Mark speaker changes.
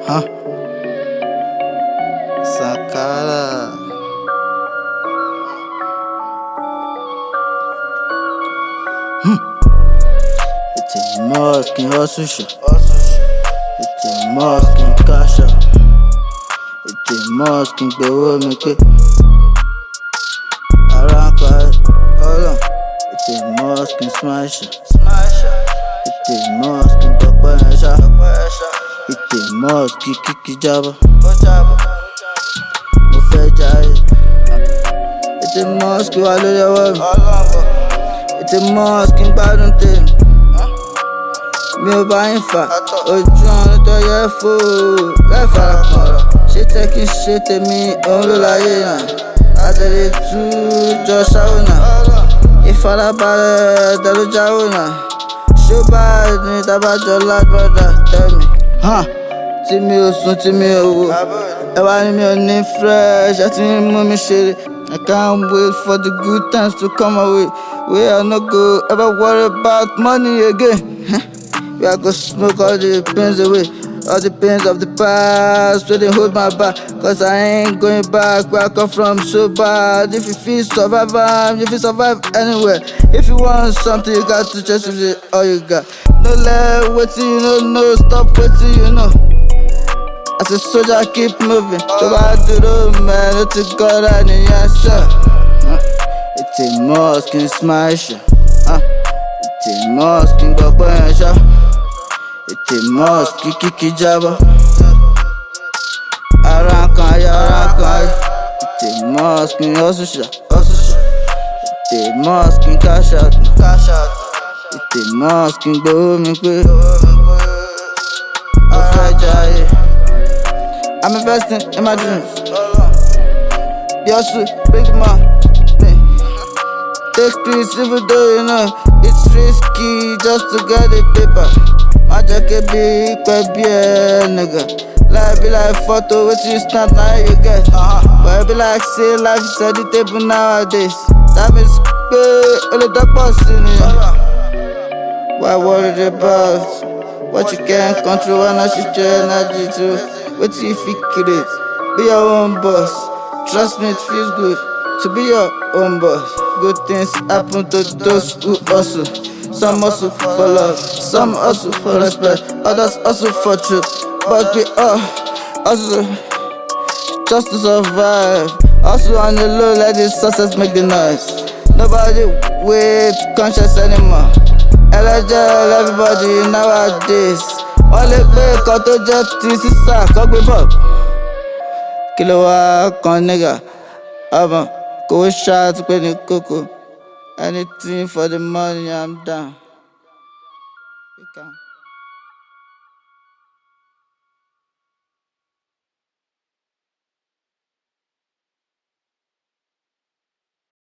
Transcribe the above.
Speaker 1: Huh? Sankara. It's a mosque in hustle shop. It's a mosque in cash out. It's a mosque in gbowó mi pé. Around quiet, hold on. It's a mosque in smash it. It's a mosque in Dọ́pẹ́ Ẹ̀ṣá. It's a mosque in Kiki Jaba. Mo fẹ́ jayé. It's a mosque wà lórí ọwọ́ mi. It's a mosque in gbádùn tèmi. Mi ò bá yín fà ojú ọ̀run tó yẹ fò láì fara kanra. Ṣé tẹ́ kí n ṣe tèmi òun ló láyé náà? Àtẹ̀lé tú jọ ṣáwó náà. Ìfarabalẹ̀ dẹ̀lú jáwó náà. Ṣó bá ní tábàjọ́ lágbọ́dà tẹ́mi. Tí mi ò sùn tí mi ò wò. Ẹ wá ní mi ò ní fresh ẹ ti ń mú mi ṣeré. I can't wait for the good times to come away. Where I no go ever worry about money again. We are gonna smoke all the pains away. All the pains of the past where they hold my back. Cause I ain't going back where I come from so bad. If you feel survive, if you survive anywhere. If you want something you got to just use it all you got. No let wait till you know, no stop wait till you know. As a soldier I keep moving. Go back to the man, it's a God and the answer. It's a mosque in smash it. It's a mosque in Dọ́pẹ́ Ẹ̀ṣá. It's a mosque in Kiki Jaba. Arankaya. It's a mosque in hustle shop. It's a mosque in cash out. It's a mosque in gbowó mi pé. Mo fẹ́ jayé. I'm investing in my dreams. Yosu, big man. Take risks even though you know it's risky just to get the paper. My jacket be bí ẹ nigga. Life be like photo, what you snap now you get. But it be like say life is at the table nowadays. That means pé o lè dọ́pọ̀ sí ni. Why worried about what you can't control? Why not shift your energy to what you feel create? Be your own boss. Trust me, it feels good to be your own boss. Good things happen to those who hustle. Some hustle for love, some hustle for respect, others hustle for truth. But we all hustle just to survive. Hustle on the low, let the success make the noise. Nobody with conscience anymore. Elejel everybody nowadays. Wọ́n lè gbé nǹkan tó jẹ́ ti sísà kọ́ gbé bọ̀. Kí ló wá kan nígà? Ọmọ kò ṣáàtú pé ní kókó. Anything for the money, I'm down.